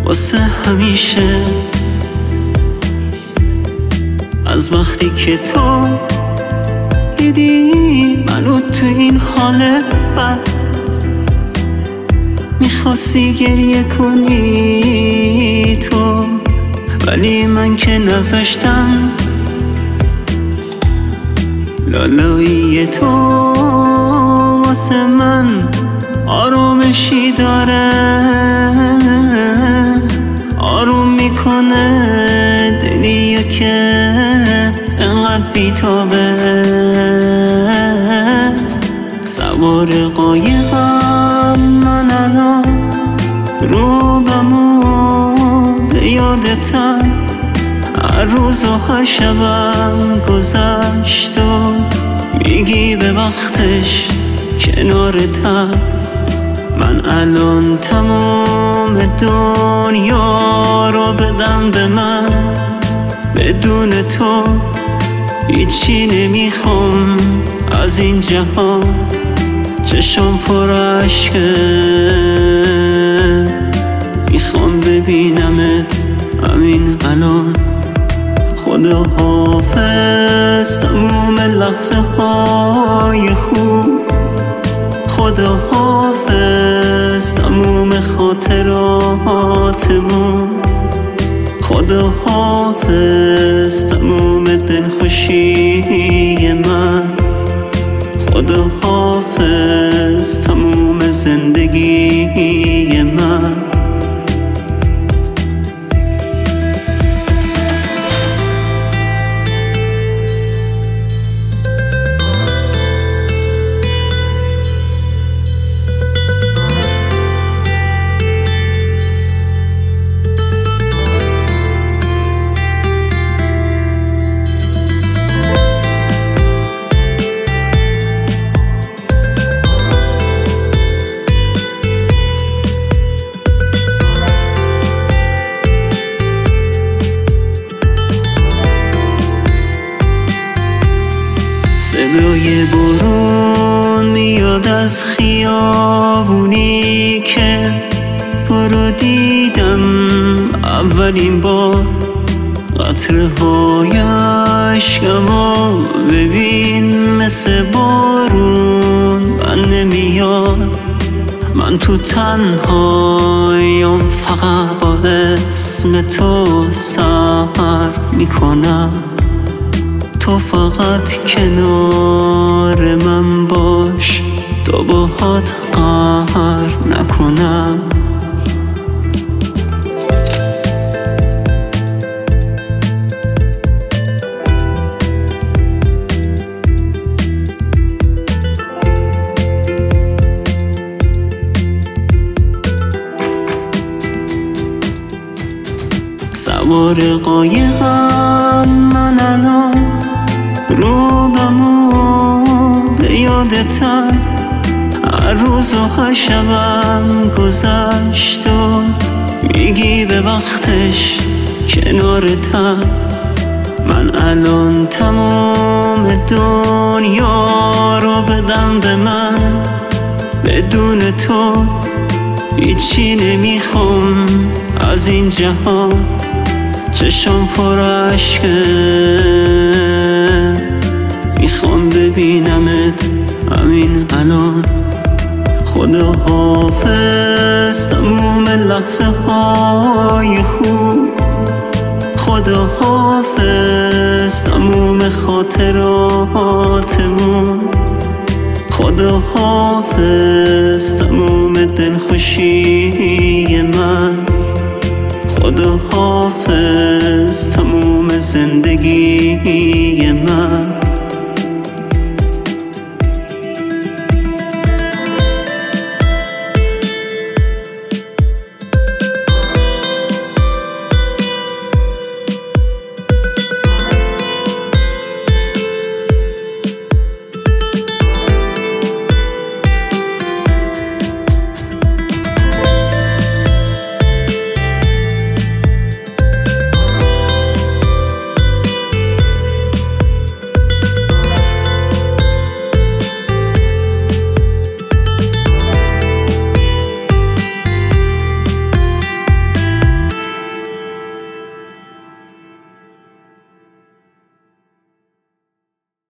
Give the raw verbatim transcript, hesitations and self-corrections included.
واسه همیشه. از وقتی که تو دیدی منو تو این حال بد، میخواستی گریه کنی تو، ولی من که نذاشتم. لالایی تو واسه من آرومشی داره، آروم میکنه دلیو که انقدر بیتابه. سوار قایقم من الان رو بمون به یادتم، هر روز و هر شبم گذشت و میگی به وقتش کنارتم. من الان تمام دنیا رو بدم به من، بدون تو هیچی نمیخوام از این جهان. چشم پر عشقه میخوام ببینمت همین الان. خدا حافظ تموم لحظه های خوب، خدا حافظ تموم خاطراتمون، خدا حافظ تموم دلخوشی من، خدا حافظ تموم زندگی من. صدای بارون میاد از خیابونی که تو رو دیدم اولین بار. قطره های عشقمو ببین مثل بارون بند نمیاد. من تو تنهایم فقط با اسم تو سحر میکنم، تو فقط کنار من باش تا باهات قهر نکنم. سوار قایقم من الان رو بمون به یادتم، هر روز و هر شبم گذشت و میگی به وقتش کنارتم. من الان تمام دنیا رو بدم به من، بدون تو هیچی نمیخوام از این جهان. چشم پر عشقه میخوام ببینمت همین الان. خدا حافظ تموم لحظه های خوب، خدا حافظ تموم خاطراتمون، خدا حافظ تموم دلخوشی من، خدا حافظ تموم زندگی من.